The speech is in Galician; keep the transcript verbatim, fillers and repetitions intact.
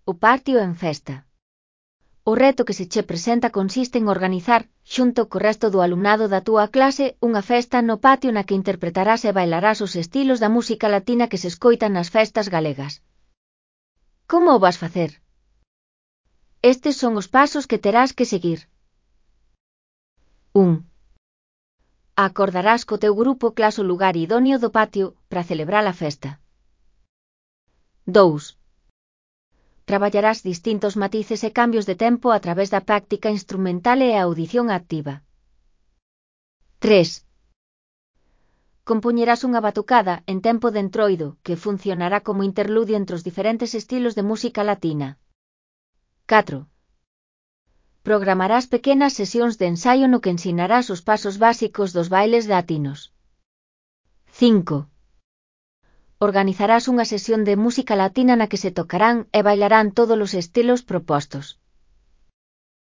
o patio en festa. O reto que se che presenta consiste en organizar, xunto co resto do alumnado da túa clase, unha festa no patio na que interpretarás e bailarás os estilos da música latina que se escoitan nas festas galegas. Como o vas facer? Estes son os pasos que terás que seguir. un. Acordarás co teu grupo clase o lugar idóneo do patio para celebrar a festa. dous. Traballarás distintos matices e cambios de tempo a través da práctica instrumental e a audición activa. tres. Compoñerás unha batucada en tempo de entroido que funcionará como interludio entre os diferentes estilos de música latina. catro. Programarás pequenas sesións de ensaio no que ensinarás os pasos básicos dos bailes latinos. cinco. Organizarás unha sesión de música latina na que se tocarán e bailarán todos os estilos propostos.